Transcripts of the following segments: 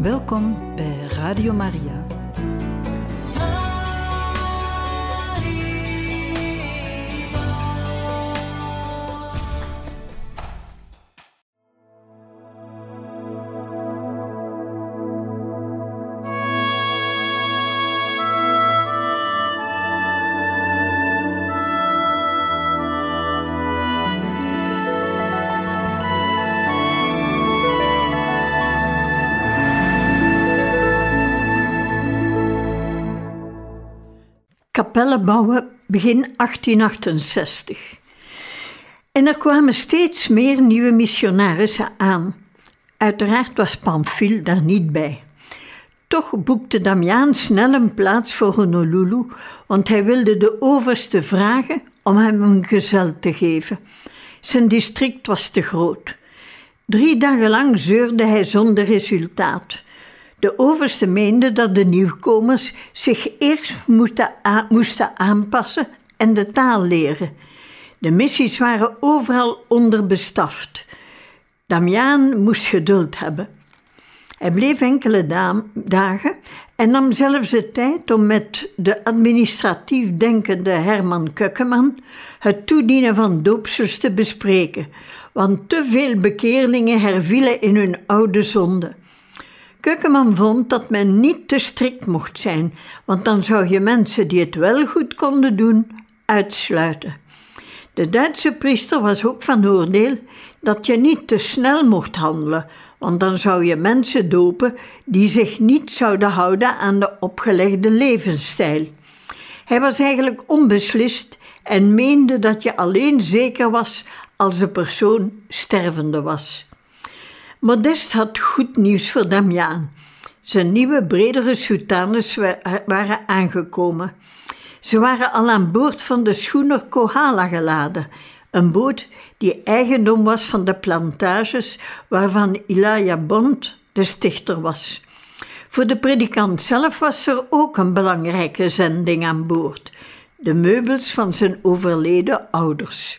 Welkom bij Radio Maria. Kapellen bouwen begin 1868. En er kwamen steeds meer nieuwe missionarissen aan. Uiteraard was Pamphile daar niet bij. Toch boekte Damiaan snel een plaats voor Honolulu, want hij wilde de overste vragen om hem een gezel te geven. Zijn district was te groot. 3 dagen lang zeurde hij zonder resultaat. De overste meende dat de nieuwkomers zich eerst moesten aanpassen en de taal leren. De missies waren overal onderbestaft. Damiaan moest geduld hebben. Hij bleef enkele dagen en nam zelfs de tijd om met de administratief denkende Herman Koekeman het toedienen van doopsels te bespreken, want te veel bekeerlingen hervielen in hun oude zonde. Koekeman vond dat men niet te strikt mocht zijn, want dan zou je mensen die het wel goed konden doen, uitsluiten. De Duitse priester was ook van oordeel dat je niet te snel mocht handelen, want dan zou je mensen dopen die zich niet zouden houden aan de opgelegde levensstijl. Hij was eigenlijk onbeslist en meende dat je alleen zeker was als de persoon stervende was. Modest had goed nieuws voor Damiaan. Zijn nieuwe, bredere soutanes waren aangekomen. Ze waren al aan boord van de schoener Kohala geladen, een boot die eigendom was van de plantages waarvan Elijah Bond de stichter was. Voor de predikant zelf was er ook een belangrijke zending aan boord: de meubels van zijn overleden ouders.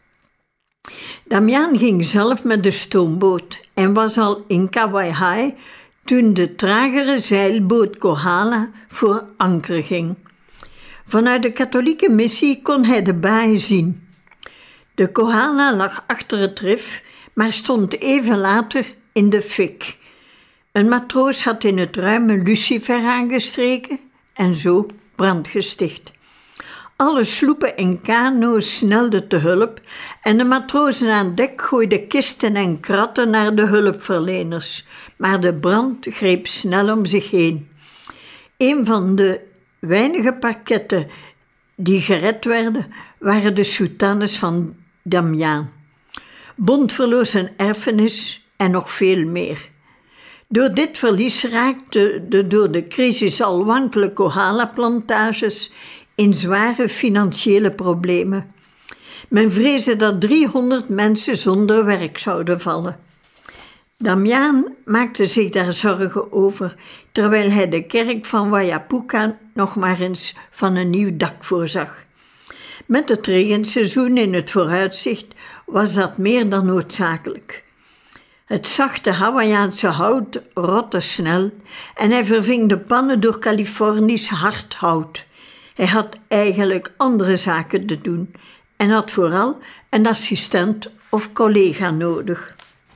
Damiaan ging zelf met de stoomboot en was al in Kauai toen de tragere zeilboot Kohala voor anker ging. Vanuit de katholieke missie kon hij de baai zien. De Kohala lag achter het rif, maar stond even later in de fik. Een matroos had in het ruim een lucifer aangestreken en zo brand gesticht. Alle sloepen en kano's snelden te hulp en de matrozen aan dek gooiden kisten en kratten naar de hulpverleners. Maar de brand greep snel om zich heen. Een van de weinige pakketten die gered werden, waren de soutanes van Damiaan. Bond verloor zijn erfenis en nog veel meer. Door dit verlies raakten de door de crisis al wankele Kohala-plantages in zware financiële problemen. Men vreesde dat 300 mensen zonder werk zouden vallen. Damiaan maakte zich daar zorgen over, terwijl hij de kerk van Waiapuka nog maar eens van een nieuw dak voorzag. Met het regenseizoen in het vooruitzicht was dat meer dan noodzakelijk. Het zachte Hawaïaanse hout rotte snel en hij verving de pannen door Californisch hardhout. Hij had eigenlijk andere zaken te doen en had vooral een assistent of collega nodig.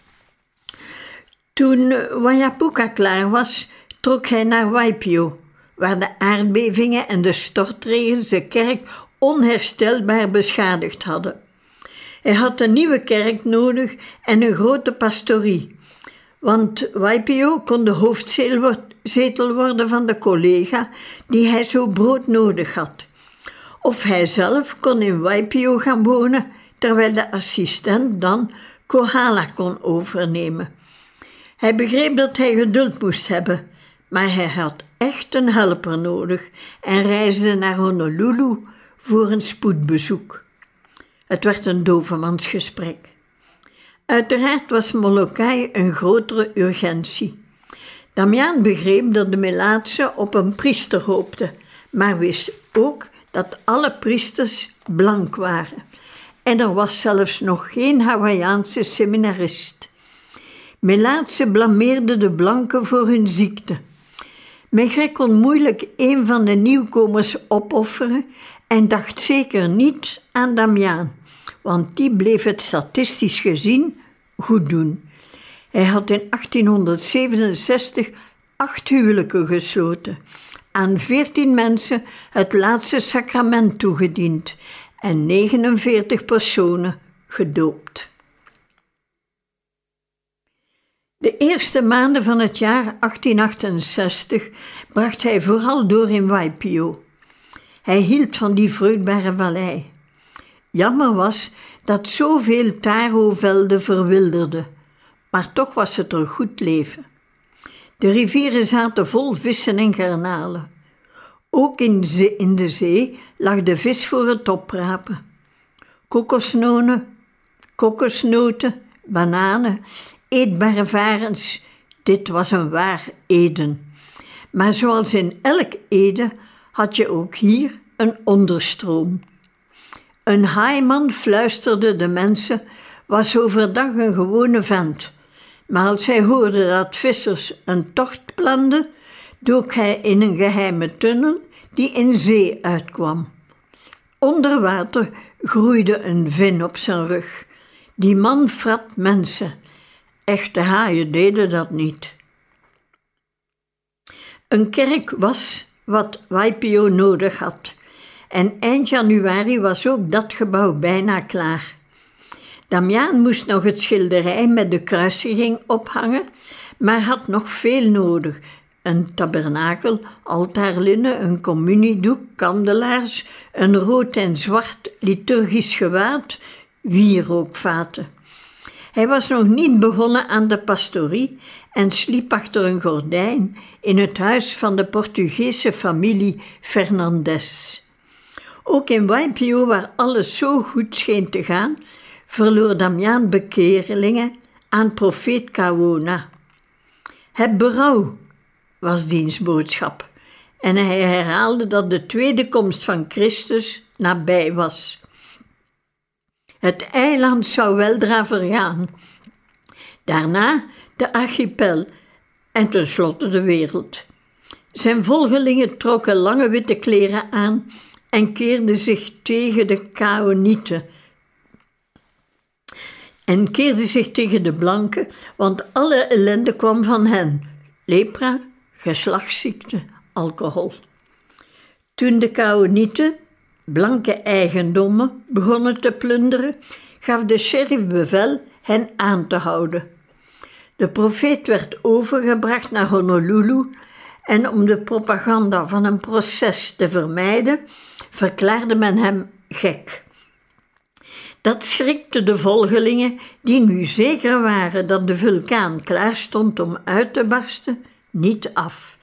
Toen Waiapuka klaar was, trok hij naar Waipio, waar de aardbevingen en de stortregens de kerk onherstelbaar beschadigd hadden. Hij had een nieuwe kerk nodig en een grote pastorie, want Waipio kon de hoofdzetel worden van de collega die hij zo broodnodig had. Of hij zelf kon in Waipio gaan wonen, terwijl de assistent dan Kohala kon overnemen. Hij begreep dat hij geduld moest hebben, maar hij had echt een helper nodig en reisde naar Honolulu voor een spoedbezoek. Het werd een dovemansgesprek. Uiteraard was Molokai een grotere urgentie. Damiaan begreep dat de Melaatse op een priester hoopte, maar wist ook dat alle priesters blank waren. En er was zelfs nog geen Hawaïaanse seminarist. Melaatsen blameerden de blanken voor hun ziekte. Maigret kon moeilijk een van de nieuwkomers opofferen en dacht zeker niet aan Damiaan, want die bleef het statistisch gezien goed doen. Hij had in 1867 8 huwelijken gesloten, aan 14 mensen het laatste sacrament toegediend en 49 personen gedoopt. De eerste maanden van het jaar 1868 bracht hij vooral door in Waipio. Hij hield van die vruchtbare vallei. Jammer was dat zoveel taro-velden verwilderden, maar toch was het er goed leven. De rivieren zaten vol vissen en garnalen. Ook in de zee lag de vis voor het oprapen. Kokosnoten, bananen, eetbare varens, dit was een waar Eden. Maar zoals in elk Eden had je ook hier een onderstroom. Een haaiman, fluisterde de mensen, was overdag een gewone vent. Maar als hij hoorde dat vissers een tocht planden, dook hij in een geheime tunnel die in zee uitkwam. Onder water groeide een vin op zijn rug. Die man vrat mensen. Echte haaien deden dat niet. Een kerk was wat Waipio nodig had. En eind januari was ook dat gebouw bijna klaar. Damiaan moest nog het schilderij met de kruisiging ophangen, maar had nog veel nodig. Een tabernakel, altaarlinnen, een communiedoek, kandelaars, een rood en zwart liturgisch gewaad, wierookvaten. Hij was nog niet begonnen aan de pastorie en sliep achter een gordijn in het huis van de Portugese familie Fernandes. Ook in Waipio, waar alles zo goed scheen te gaan, verloor Damiaan bekeerlingen aan profeet Kawona. Heb berouw, was diens boodschap, en hij herhaalde dat de tweede komst van Christus nabij was. Het eiland zou weldra vergaan, daarna de archipel en tenslotte de wereld. Zijn volgelingen trokken lange witte kleren aan en keerden zich tegen de Kaonieten en keerden zich tegen de blanken, want alle ellende kwam van hen: lepra, geslachtsziekte, alcohol. Toen de Kaonieten blanke eigendommen begonnen te plunderen, gaf de sheriff bevel hen aan te houden. De profeet werd overgebracht naar Honolulu en om de propaganda van een proces te vermijden, verklaarde men hem gek. Dat schrikte de volgelingen, die nu zeker waren dat de vulkaan klaar stond om uit te barsten, niet af.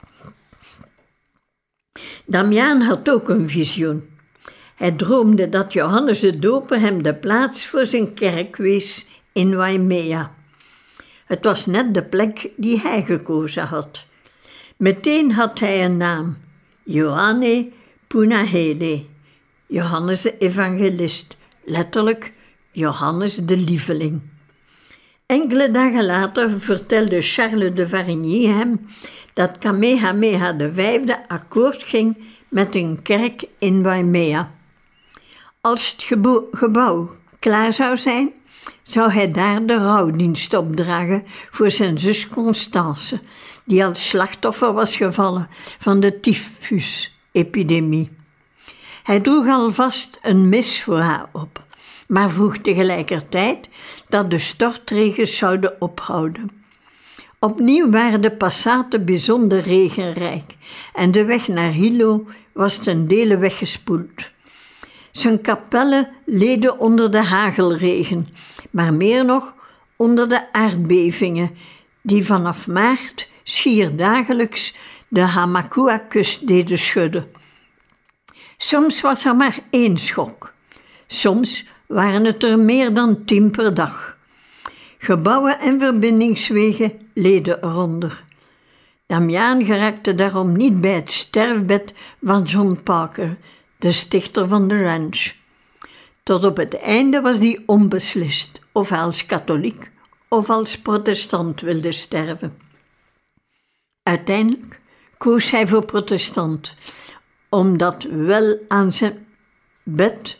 Damiaan had ook een visioen. Hij droomde dat Johannes de Doper hem de plaats voor zijn kerk wees in Waimea. Het was net de plek die hij gekozen had. Meteen had hij een naam: Ioane Punahele, Johannes de evangelist, letterlijk Johannes de lieveling. Enkele dagen later vertelde Charles de Varigny hem dat Kamehameha V akkoord ging met een kerk in Waimea. Als het gebouw klaar zou zijn, zou hij daar de rouwdienst opdragen voor zijn zus Constance, die als slachtoffer was gevallen van de tyfusepidemie. Hij droeg alvast een mis voor haar op, maar vroeg tegelijkertijd dat de stortregens zouden ophouden. Opnieuw waren de passaten bijzonder regenrijk en de weg naar Hilo was ten dele weggespoeld. Zijn kapellen leden onder de hagelregen, maar meer nog onder de aardbevingen, die vanaf maart schier dagelijks de Hamakua-kust deden schudden. Soms was er maar 1 schok, soms waren het er meer dan 10 per dag. Gebouwen en verbindingswegen leden eronder. Damiaan geraakte daarom niet bij het sterfbed van John Parker, de stichter van de ranch. Tot op het einde was die onbeslist, of hij als katholiek of als protestant wilde sterven. Uiteindelijk koos hij voor protestant, omdat wel aan zijn bed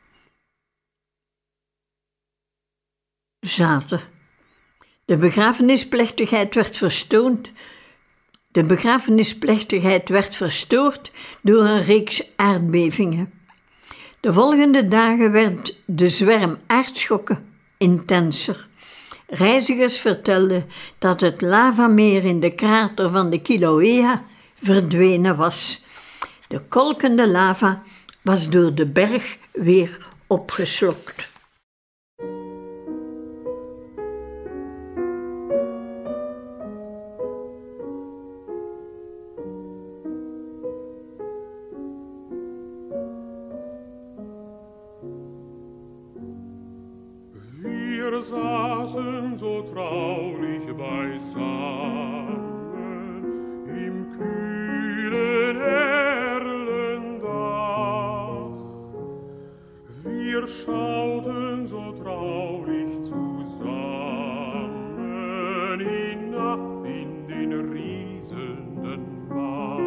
zaten. De begrafenisplechtigheid werd verstoord door een reeks aardbevingen. De volgende dagen werd de zwerm aardschokken intenser. Reizigers vertelden dat het lavameer in de krater van de Kilauea verdwenen was. De kolkende lava was door de berg weer opgeslokt. Wir saßen so traulich beisammen im kühlen Erlendach. Wir schauten so traulich zusammen hinab in den rieselnden Bach.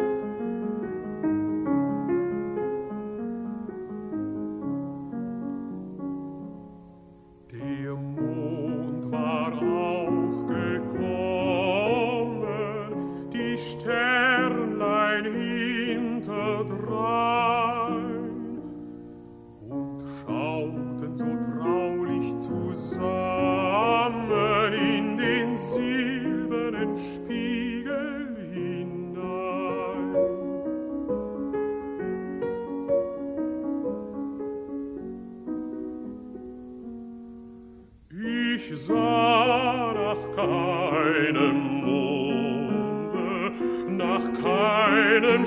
Der Mond war auch gekommen, die Sternlein hinterdrein, und schauten so traulich zusammen in den silbernen Spiegel hinein. Ich sah nach keinem Monde, nach keinem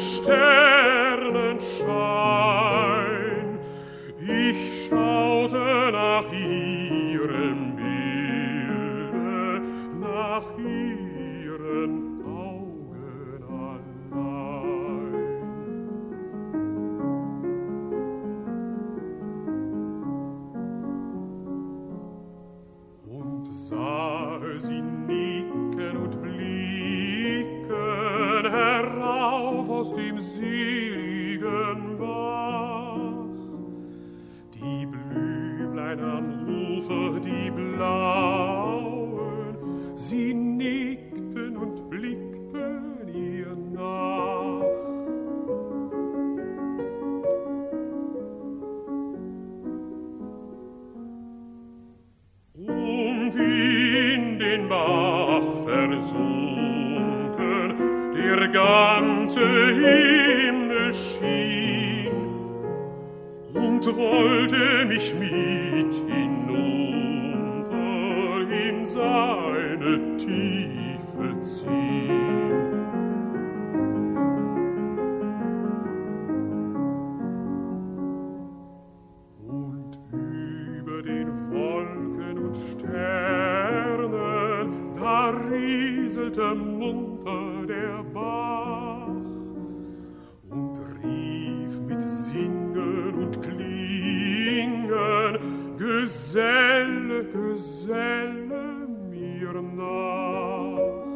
Sternenschein. Ich schaute nach ihrem Bilde, nach ihren Augen allein. Und sah sie nicken und blicken herauf aus dem seligen Bach. Die Blümlein am Ufer, die blauen, sie nickten und blickten ihr nach. Und in den Bach versunken, der ganze Himmel schien und wollte mich mit hinunter in seine Tiefe ziehen. Und über den Wolken und Sternen, da rieselte munter der Bach und rief mit Singen und Klingen: Geselle, Geselle mir nach.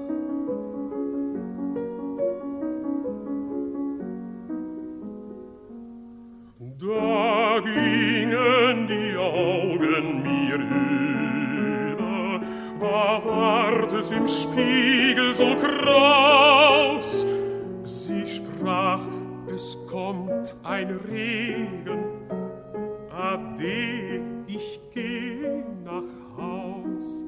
Da gingen die Augen mir über, da ward es im Spiegel so kraus. Sie sprach: Es kommt ein Regen, ade, ich geh nach Haus.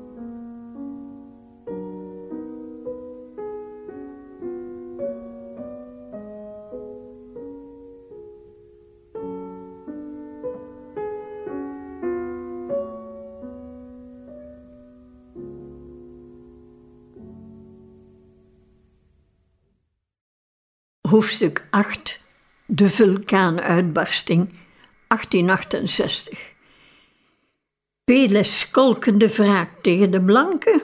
Hoofdstuk 8. De vulkaanuitbarsting, 1868. Peles kolkende wraak tegen de blanken.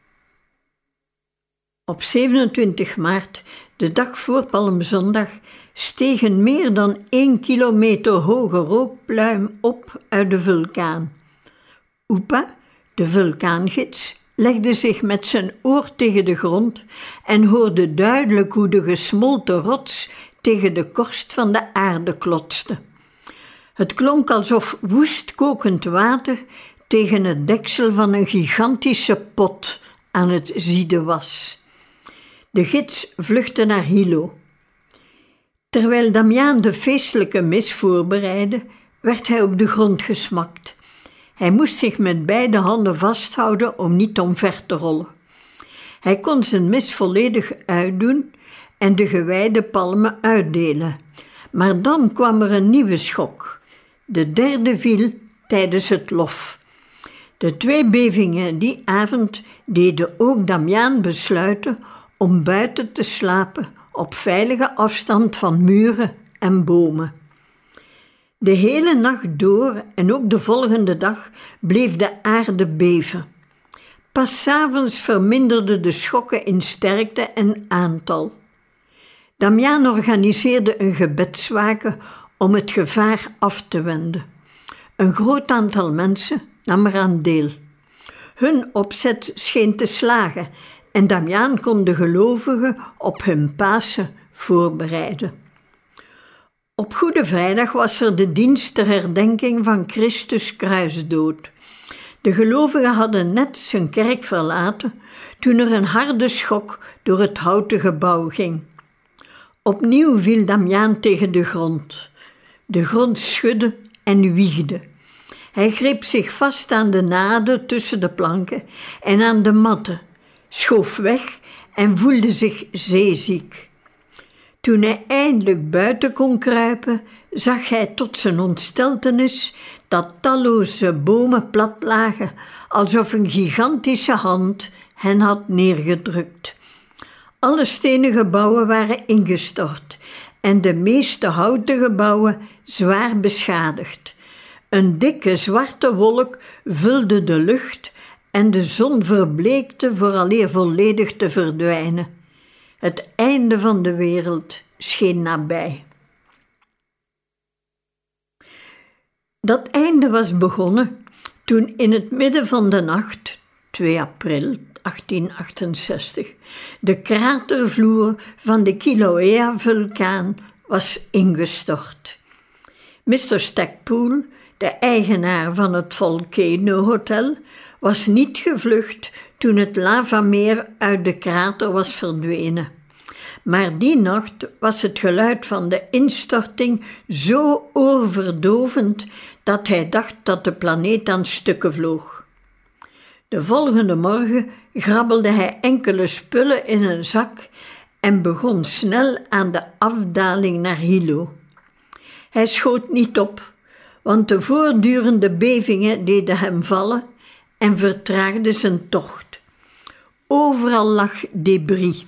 Op 27 maart, de dag voor Palmzondag, steeg een meer dan 1 kilometer hoge rookpluim op uit de vulkaan. Upa, De vulkaangids legde zich met zijn oor tegen de grond en hoorde duidelijk hoe de gesmolten rots tegen de korst van de aarde klotste. Het klonk alsof woest kokend water tegen het deksel van een gigantische pot aan het zieden was. De gids vluchtte naar Hilo. Terwijl Damiaan de feestelijke mis voorbereidde, werd hij op de grond gesmakt. Hij moest zich met beide handen vasthouden om niet omver te rollen. Hij kon zijn mis volledig uitdoen en de gewijde palmen uitdelen. Maar dan kwam er een nieuwe schok. De derde viel tijdens het lof. De 2 bevingen die avond deden ook Damiaan besluiten om buiten te slapen op veilige afstand van muren en bomen. De hele nacht door en ook de volgende dag bleef de aarde beven. Pas 's avonds verminderden de schokken in sterkte en aantal. Damiaan organiseerde een gebedswaken om het gevaar af te wenden. Een groot aantal mensen nam eraan deel. Hun opzet scheen te slagen en Damiaan kon de gelovigen op hun Pasen voorbereiden. Op Goede Vrijdag was er de dienst ter herdenking van Christus kruisdood. De gelovigen hadden net zijn kerk verlaten toen er een harde schok door het houten gebouw ging. Opnieuw viel Damiaan tegen de grond. De grond schudde en wiegde. Hij greep zich vast aan de naden tussen de planken en aan de matten, schoof weg en voelde zich zeeziek. Toen hij eindelijk buiten kon kruipen, zag hij tot zijn ontsteltenis dat talloze bomen plat lagen, alsof een gigantische hand hen had neergedrukt. Alle stenen gebouwen waren ingestort en de meeste houten gebouwen zwaar beschadigd. Een dikke zwarte wolk vulde de lucht en de zon verbleekte vooraleer volledig te verdwijnen. Het einde van de wereld scheen nabij. Dat einde was begonnen toen in het midden van de nacht, 2 april 1868, de kratervloer van de Kilauea-vulkaan was ingestort. Mr. Stackpoole, de eigenaar van het Volcano Hotel, was niet gevlucht toen het lavameer uit de krater was verdwenen. Maar die nacht was het geluid van de instorting zo oorverdovend dat hij dacht dat de planeet aan stukken vloog. De volgende morgen grabbelde hij enkele spullen in een zak en begon snel aan de afdaling naar Hilo. Hij schoot niet op, want de voortdurende bevingen deden hem vallen en vertraagden zijn tocht. Overal lag debris.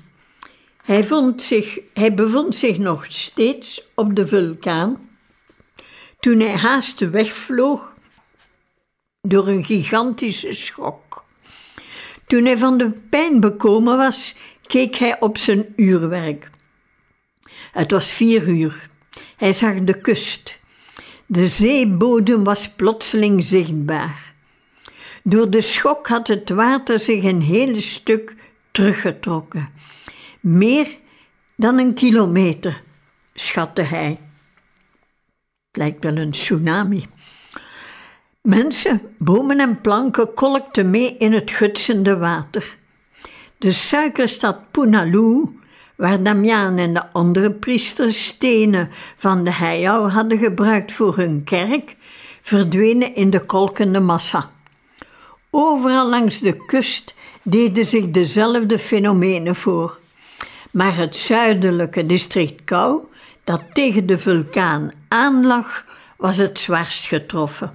Hij bevond zich nog steeds op de vulkaan toen hij haast wegvloog door een gigantische schok. Toen hij van de pijn bekomen was, keek hij op zijn uurwerk. Het was 4 uur. Hij zag de kust. De zeebodem was plotseling zichtbaar. Door de schok had het water zich een heel stuk teruggetrokken. Meer dan 1 kilometer, schatte hij. Het lijkt wel een tsunami. Mensen, bomen en planken kolkten mee in het gutsende water. De suikerstad Punaluu, waar Damiaan en de andere priesters stenen van de Heiau hadden gebruikt voor hun kerk, verdwenen in de kolkende massa. Overal langs de kust deden zich dezelfde fenomenen voor. Maar het zuidelijke district Kau, dat tegen de vulkaan aanlag, was het zwaarst getroffen.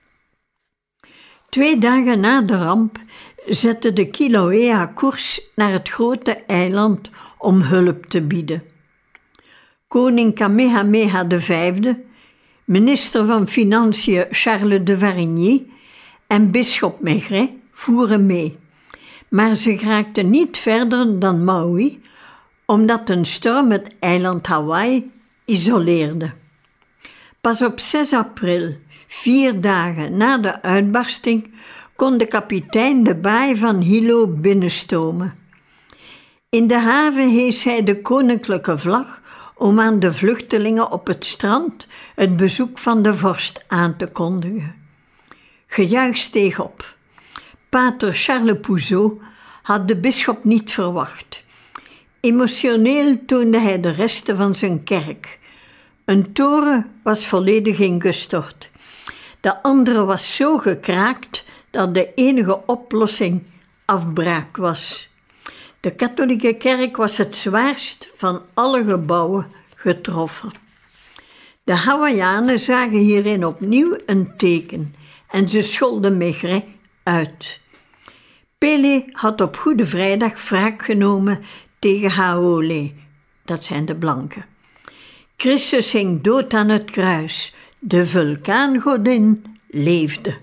2 dagen na de ramp zette de Kilauea koers naar het grote eiland om hulp te bieden. Koning Kamehameha V, minister van Financiën Charles de Varigny en bisschop Maigret voeren mee. Maar ze geraakten niet verder dan Maui, omdat een storm het eiland Hawaii isoleerde. Pas op 6 april, 4 dagen na de uitbarsting, kon de kapitein de baai van Hilo binnenstomen. In de haven hees hij de koninklijke vlag om aan de vluchtelingen op het strand het bezoek van de vorst aan te kondigen. Gejuich steeg op. Pater Charles Pouzeau had de bisschop niet verwacht. Emotioneel toonde hij de resten van zijn kerk. Een toren was volledig ingestort. De andere was zo gekraakt dat de enige oplossing afbraak was. De katholieke kerk was het zwaarst van alle gebouwen getroffen. De Hawaïanen zagen hierin opnieuw een teken en ze scholden Maigret uit. Pélé had op Goede Vrijdag wraak genomen tegen Haole, dat zijn de blanken. Christus hing dood aan het kruis, de vulkaangodin leefde.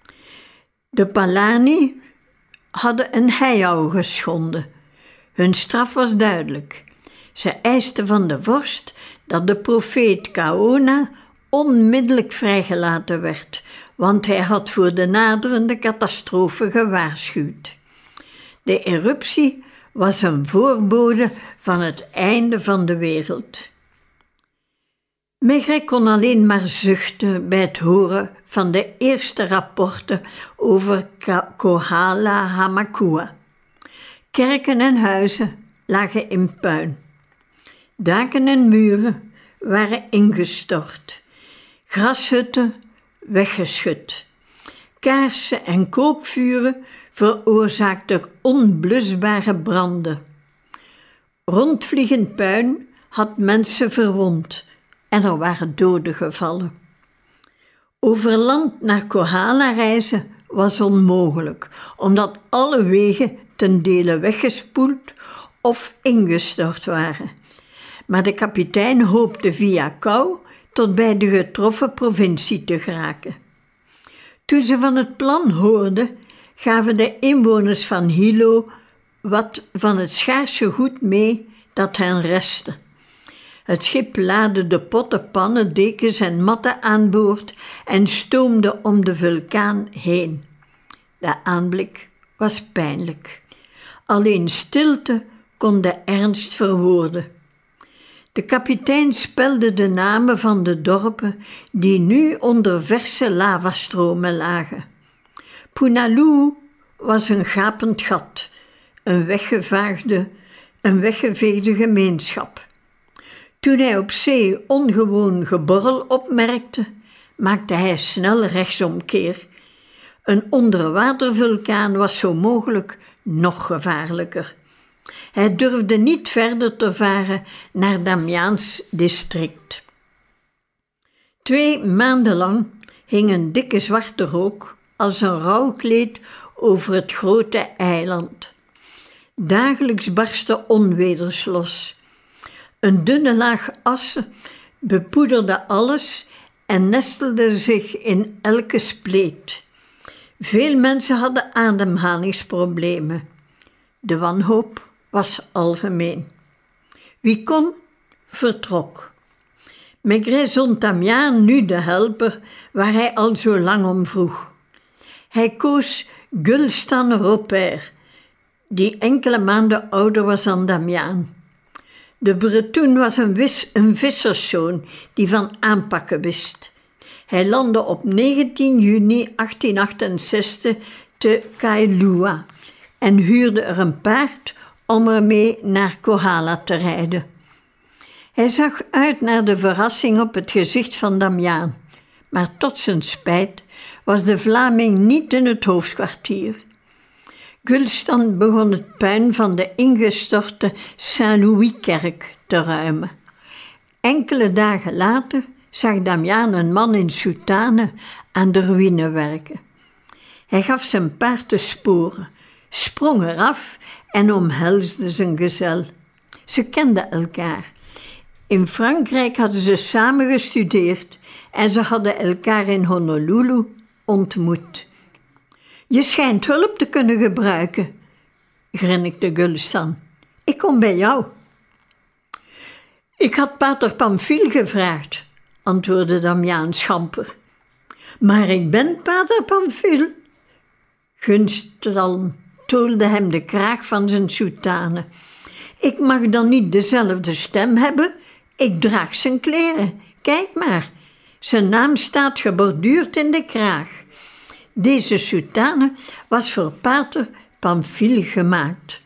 De Palani hadden een heiau geschonden. Hun straf was duidelijk. Ze eisten van de vorst dat de profeet Kaona onmiddellijk vrijgelaten werd, want hij had voor de naderende catastrofe gewaarschuwd. De eruptie was een voorbode van het einde van de wereld. Maigret kon alleen maar zuchten bij het horen van de eerste rapporten over Kohala Hamakua. Kerken en huizen lagen in puin. Daken en muren waren ingestort. Grashutten weggeschud. Kaarsen en kookvuren veroorzaakten onblusbare branden. Rondvliegend puin had mensen verwond en er waren doden gevallen. Over land naar Kohala reizen was onmogelijk, omdat alle wegen ten dele weggespoeld of ingestort waren. Maar de kapitein hoopte via Kau tot bij de getroffen provincie te geraken. Toen ze van het plan hoorden, gaven de inwoners van Hilo wat van het schaarse goed mee dat hen restte. Het schip laadde de potten, pannen, dekens en matten aan boord en stoomde om de vulkaan heen. De aanblik was pijnlijk. Alleen stilte kon de ernst verwoorden. De kapitein spelde de namen van de dorpen die nu onder verse lavastromen lagen. Punaluu was een gapend gat, een weggeveegde gemeenschap. Toen hij op zee ongewoon geborrel opmerkte, maakte hij snel rechtsomkeer. Een onderwatervulkaan was zo mogelijk nog gevaarlijker. Hij durfde niet verder te varen naar Damiaans district. 2 maanden lang hing een dikke zwarte rook als een rouwkleed over het grote eiland. Dagelijks barstten onweders los. Een dunne laag assen bepoederde alles en nestelde zich in elke spleet. Veel mensen hadden ademhalingsproblemen. De wanhoop was algemeen. Wie kon, vertrok. Maigret zond Damiaan nu de helper waar hij al zo lang om vroeg. Hij koos Gulstan Robert, die enkele maanden ouder was dan Damiaan. De Bretoen was een visserszoon die van aanpakken wist. Hij landde op 19 juni 1868 te Kailua en huurde er een paard om ermee naar Kohala te rijden. Hij zag uit naar de verrassing op het gezicht van Damiaan, maar tot zijn spijt was de Vlaming niet in het hoofdkwartier. Gulstan begon het puin van de ingestorte Saint-Louis-kerk te ruimen. Enkele dagen later zag Damiaan een man in soutane aan de ruïne werken. Hij gaf zijn paard de sporen, sprong eraf en omhelsde zijn gezel. Ze kenden elkaar. In Frankrijk hadden ze samen gestudeerd en ze hadden elkaar in Honolulu ontmoet. Je schijnt hulp te kunnen gebruiken, grinnikte Gulstan. Ik kom bij jou. Ik had pater Pamphile gevraagd, antwoordde Damiaan schamper. Maar ik ben pater Pamphile. Gunstalm toolde hem de kraag van zijn soutane. Ik mag dan niet dezelfde stem hebben? Ik draag zijn kleren. Kijk maar, zijn naam staat geborduurd in de kraag. Deze soutane was voor pater Pamphile gemaakt.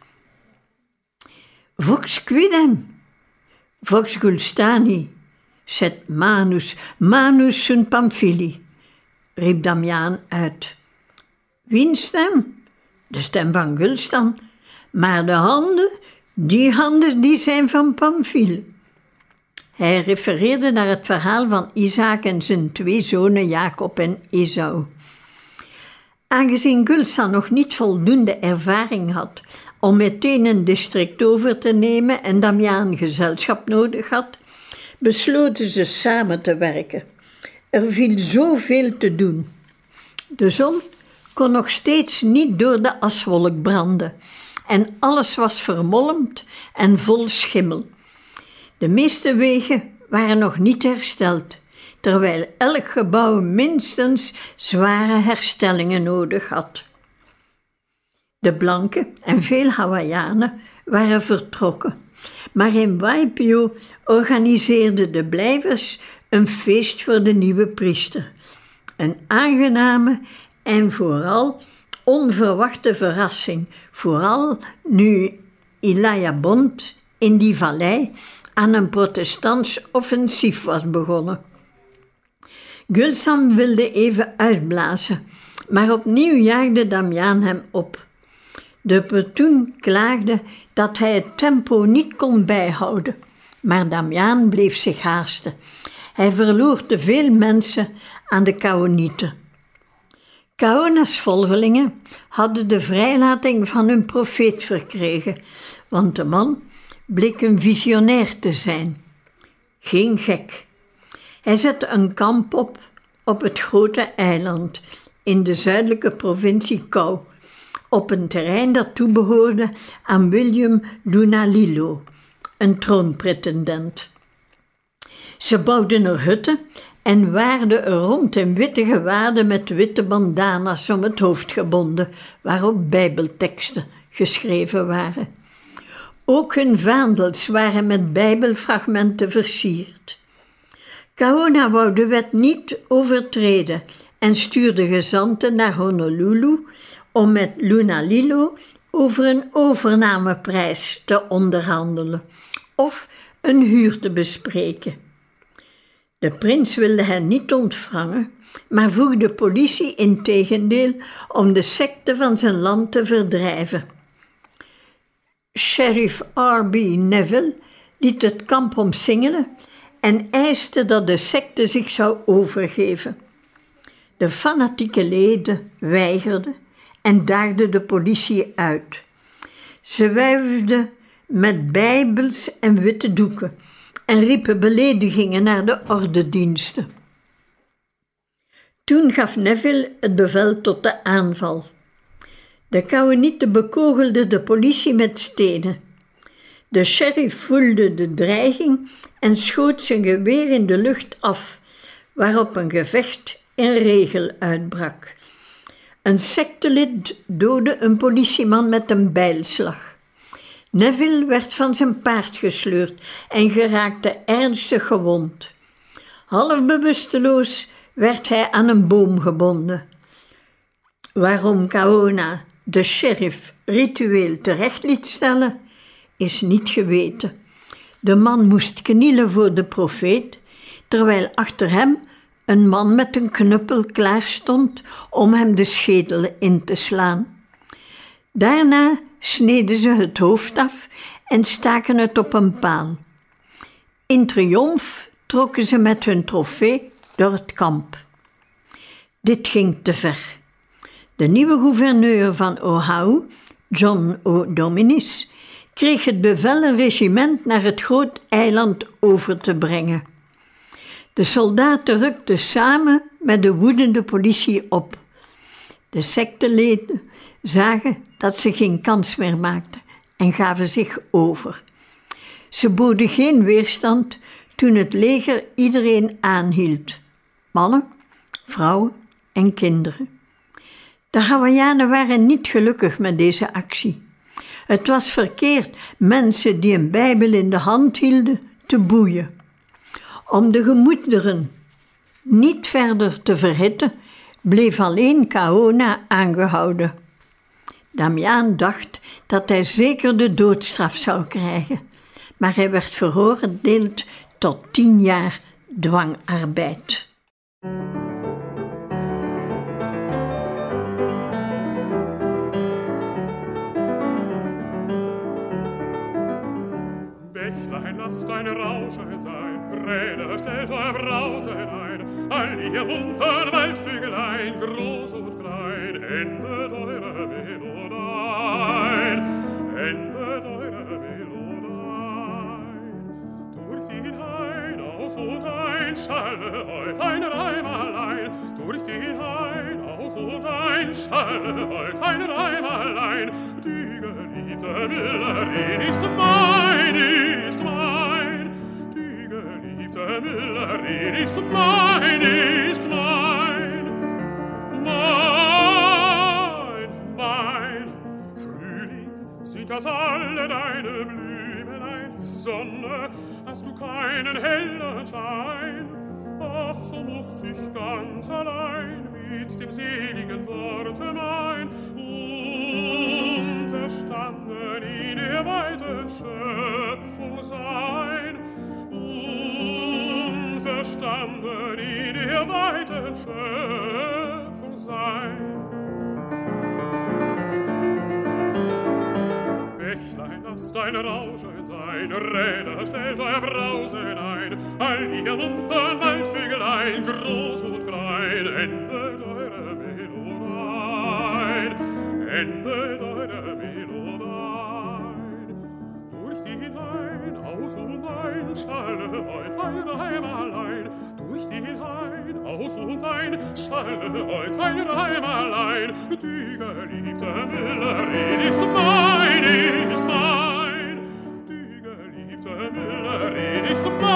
Vox quidem, vox gulstani, set manus sunt Pamphili, riep Damiaan uit. Wiens stem? De stem van Gulstan, maar de handen, die zijn van Pamphile. Hij refereerde naar het verhaal van Isaac en zijn 2 zonen Jacob en Esau. Aangezien Gulstan nog niet voldoende ervaring had om meteen een district over te nemen en Damiaan gezelschap nodig had, besloten ze samen te werken. Er viel zoveel te doen. De zon kon nog steeds niet door de aswolk branden en alles was vermolmd en vol schimmel. De meeste wegen waren nog niet hersteld, terwijl elk gebouw minstens zware herstellingen nodig had. De blanken en veel Hawaiianen waren vertrokken, maar in Waipio organiseerden de blijvers een feest voor de nieuwe priester. Een aangename en vooral onverwachte verrassing, vooral nu Elijah Bond in die vallei aan een protestants offensief was begonnen. Gulstan wilde even uitblazen, maar opnieuw jaagde Damiaan hem op. De platoen klaagde dat hij het tempo niet kon bijhouden, maar Damiaan bleef zich haasten. Hij verloor te veel mensen aan de Kaonieten. Kaona's volgelingen hadden de vrijlating van hun profeet verkregen, want de man bleek een visionair te zijn. Geen gek. Hij zette een kamp op het grote eiland in de zuidelijke provincie Kau, op een terrein dat toebehoorde aan William Lunalilo, een troonpretendent. Ze bouwden er hutten en waarden er rond in witte gewaden met witte bandana's om het hoofd gebonden, waarop bijbelteksten geschreven waren. Ook hun vaandels waren met bijbelfragmenten versierd. Kaona wou de wet niet overtreden en stuurde gezanten naar Honolulu om met Lunalilo over een overnameprijs te onderhandelen of een huur te bespreken. De prins wilde hen niet ontvangen, maar vroeg de politie integendeel om de secte van zijn land te verdrijven. Sheriff R.B. Neville liet het kamp omsingelen en eiste dat de secte zich zou overgeven. De fanatieke leden weigerden en daagden de politie uit. Ze wuifden met bijbels en witte doeken en riepen beledigingen naar de ordediensten. Toen gaf Neville het bevel tot de aanval. De Kaonieten bekogelden de politie met stenen. De sheriff voelde de dreiging en schoot zijn geweer in de lucht af, waarop een gevecht in regel uitbrak. Een sectelid doodde een politieman met een bijlslag. Neville werd van zijn paard gesleurd en geraakte ernstig gewond. Half bewusteloos werd hij aan een boom gebonden. Waarom Kaona de sheriff ritueel terecht liet stellen, is niet geweten. De man moest knielen voor de profeet, terwijl achter hem een man met een knuppel klaar stond om hem de schedel in te slaan. Daarna sneden ze het hoofd af en staken het op een paal. In triomf trokken ze met hun trofee door het kamp. Dit ging te ver. De nieuwe gouverneur van Oahu, John O. Dominis, kreeg het bevel een regiment naar het groot eiland over te brengen. De soldaten rukten samen met de woedende politie op. De secteleden zagen dat ze geen kans meer maakten en gaven zich over. Ze boden geen weerstand toen het leger iedereen aanhield: mannen, vrouwen en kinderen. De Hawaiianen waren niet gelukkig met deze actie. Het was verkeerd mensen die een Bijbel in de hand hielden te boeien. Om de gemoederen niet verder te verhitten, bleef alleen Kaona aangehouden. Damiaan dacht dat hij zeker de doodstraf zou krijgen, maar hij werd veroordeeld tot 10 jaar dwangarbeid. Bächlein, lasst ein Rauschen sein, Räder, stellt euer Brause hinein, all ihr bunten Waldvögelein, groß und klein, endet eure Melodein, endet eure Melodein. Durch den Hain aus und ein, schalle heut ein Reim allein, durch den Hain aus und ein, schalle heut ein Reim allein, die geliebte Müllerin ist mein, ist mein, die geliebte Müllerin ist mein, ist mein, mein. Frühling, sind das alle deine Blümelein? Sonne, hast du keinen hellen Schein? Ach, so muss ich ganz allein mit dem seligen Worte mein, unverstanden in der weiten Schöpfung sein, unverstanden in der weiten Schöpfung sein. Bächlein, lasst ein Rauschen sein, Räder, stellt euer Brause hinein, all ihr bunten Waldvögelein, groß und klein, endet eure Melodein, endet eure Melodein. Durch den Hain aus und ein, schalle heut ein Reim allein, durch den Hain aus und ein, schalle heut ein Reim allein, die geliebte Müllerin ist mein, die geliebte Müllerin ist mein.